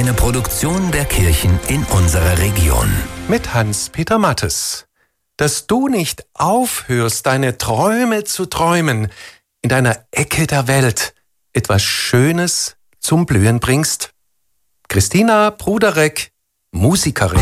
Eine Produktion der Kirchen in unserer Region. Mit Hans-Peter Mattes. Dass du nicht aufhörst, deine Träume zu träumen, in deiner Ecke der Welt etwas Schönes zum Blühen bringst. Christina Bruderek, Musikerin.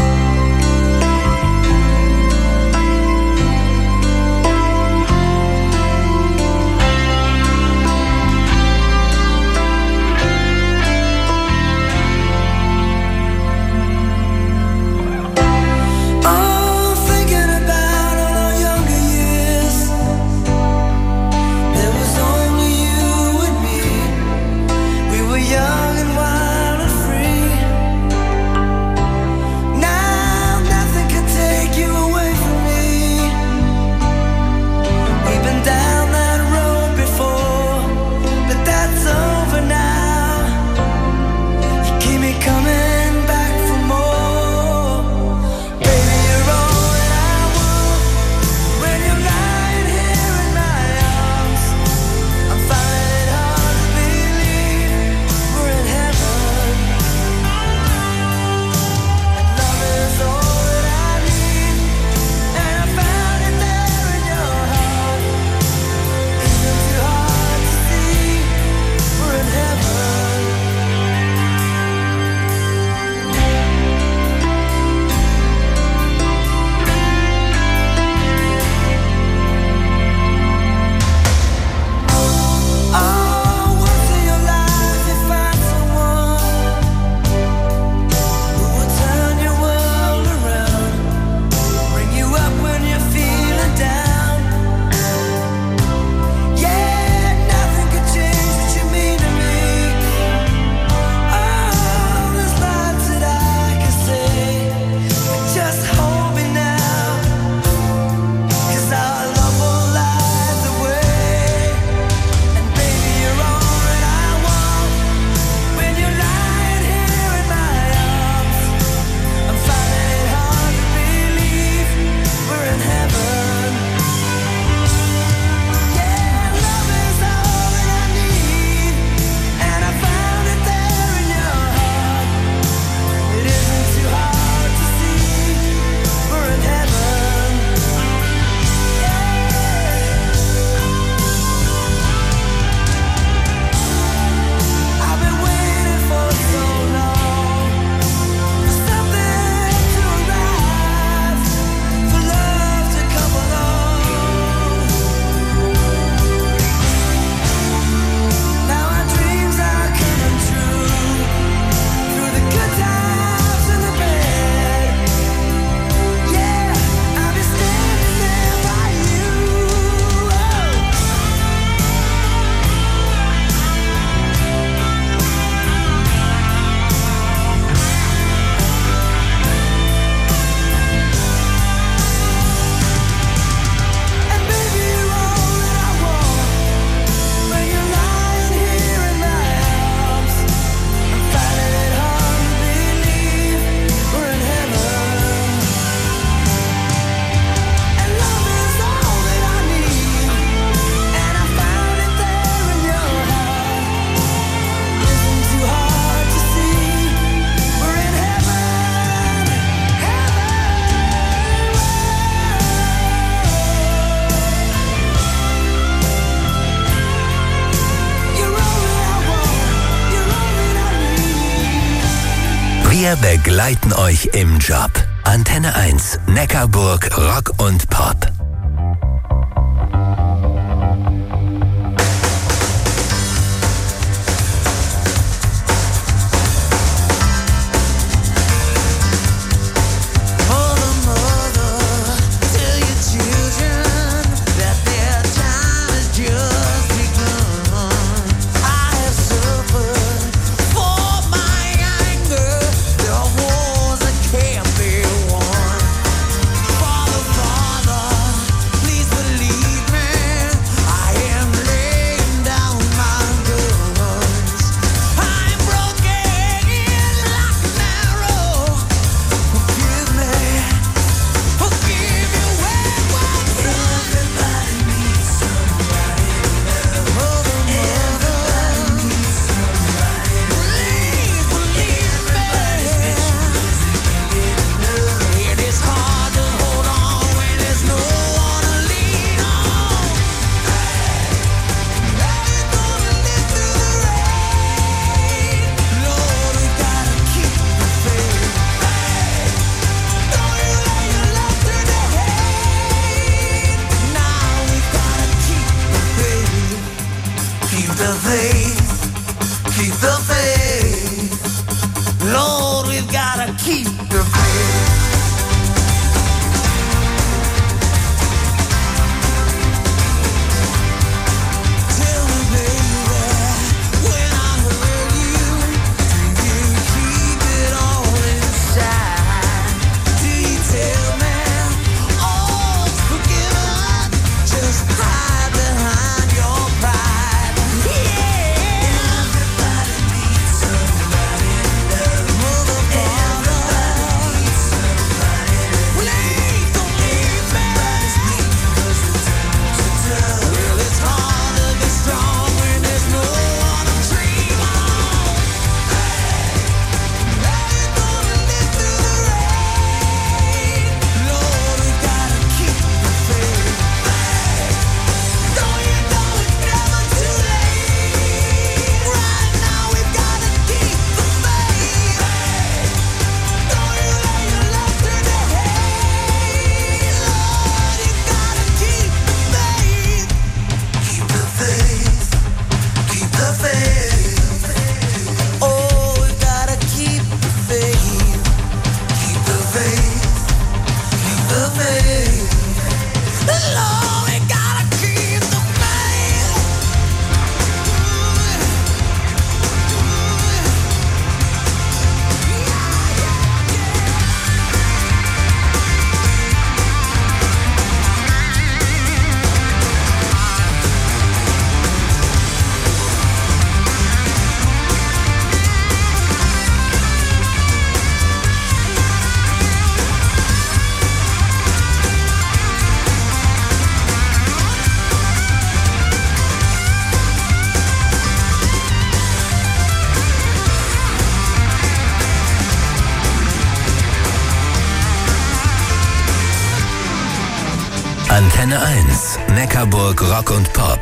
Wir begleiten euch im Job. Antenne 1, Neckarburg, Rock und Pop. Father, faith, keep the faith. Lord, we've gotta keep the faith. Antenne 1, Neckarburg Rock und Pop.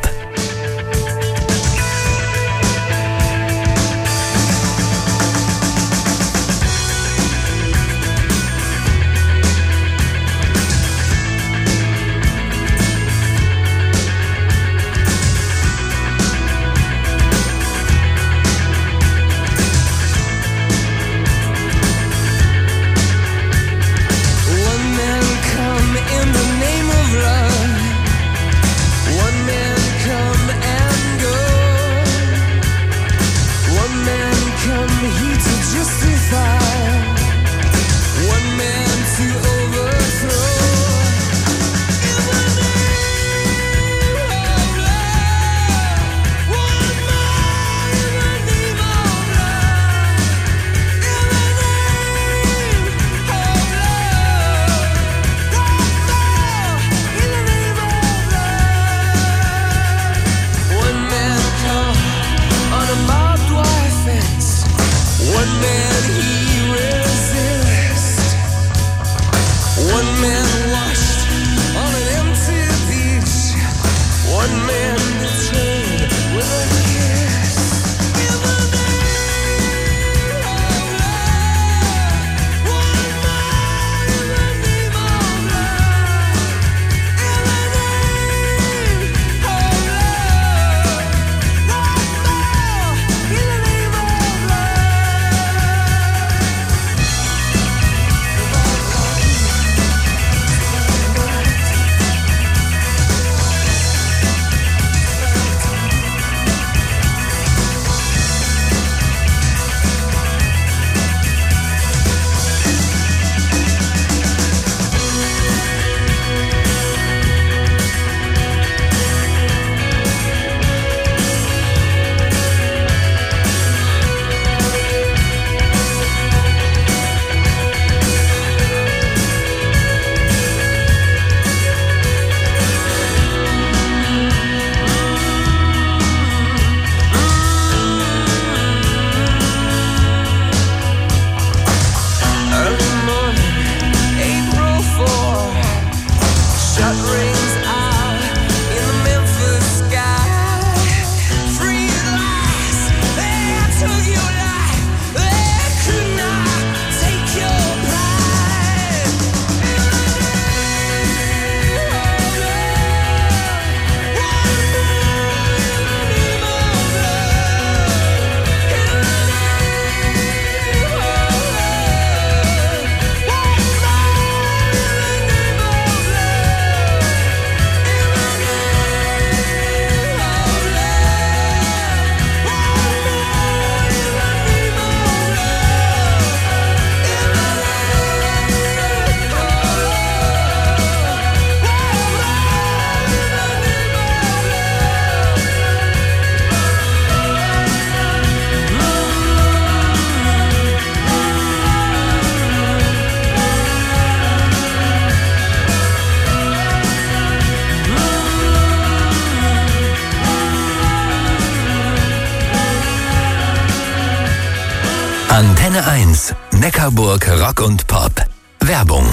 Antenne 1, Neckarburg Rock und Pop. Werbung.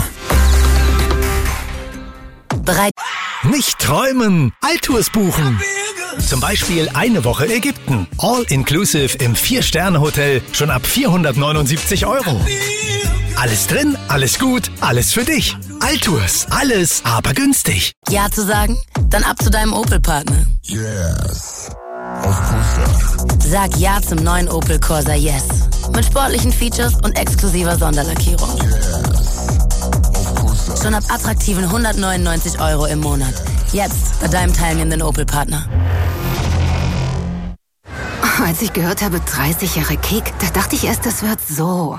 Bereit. Nicht träumen, Alltours buchen. Zum Beispiel eine Woche Ägypten. All-inclusive im 4-Sterne-Hotel. Schon ab 479 €. Alles drin, alles gut, alles für dich. Alltours, alles, aber günstig. Ja zu sagen? Dann ab zu deinem Opel-Partner. Yes. Of course. Sag Ja zum neuen Opel Corsa Yes. Mit sportlichen Features und exklusiver Sonderlackierung. Schon ab attraktiven 199 € im Monat. Jetzt bei deinem teilnehmenden Opel-Partner. Als ich gehört habe, 30 Jahre Kick, da dachte ich erst, das wird so.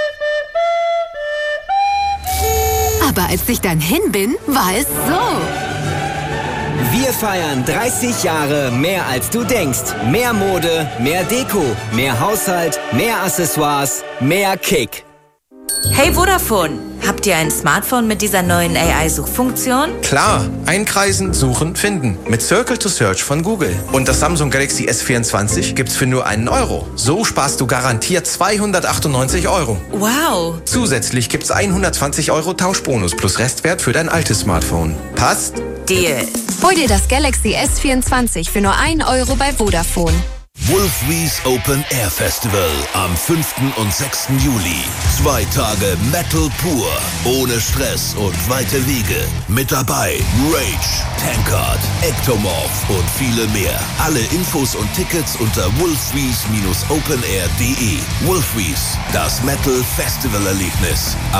Aber als ich dann hin bin, war es so. Wir feiern 30 Jahre mehr als du denkst. Mehr Mode, mehr Deko, mehr Haushalt, mehr Accessoires, mehr Kick. Hey Vodafone, habt ihr ein Smartphone mit dieser neuen AI-Suchfunktion? Klar, einkreisen, suchen, finden. Mit Circle to Search von Google. Und das Samsung Galaxy S24 gibt's für nur €1. So sparst du garantiert 298 €. Wow. Zusätzlich gibt's 120 € Tauschbonus plus Restwert für dein altes Smartphone. Passt? Deal. Hol dir das Galaxy S24 für nur €1 bei Vodafone. Wolfries Open Air Festival am 5. und 6. Juli. 2 Tage Metal pur, ohne Stress und weite Wege. Mit dabei Rage, Tankard, Ectomorph und viele mehr. Alle Infos und Tickets unter wolfries-openair.de. Wolfries, das Metal Festival Erlebnis.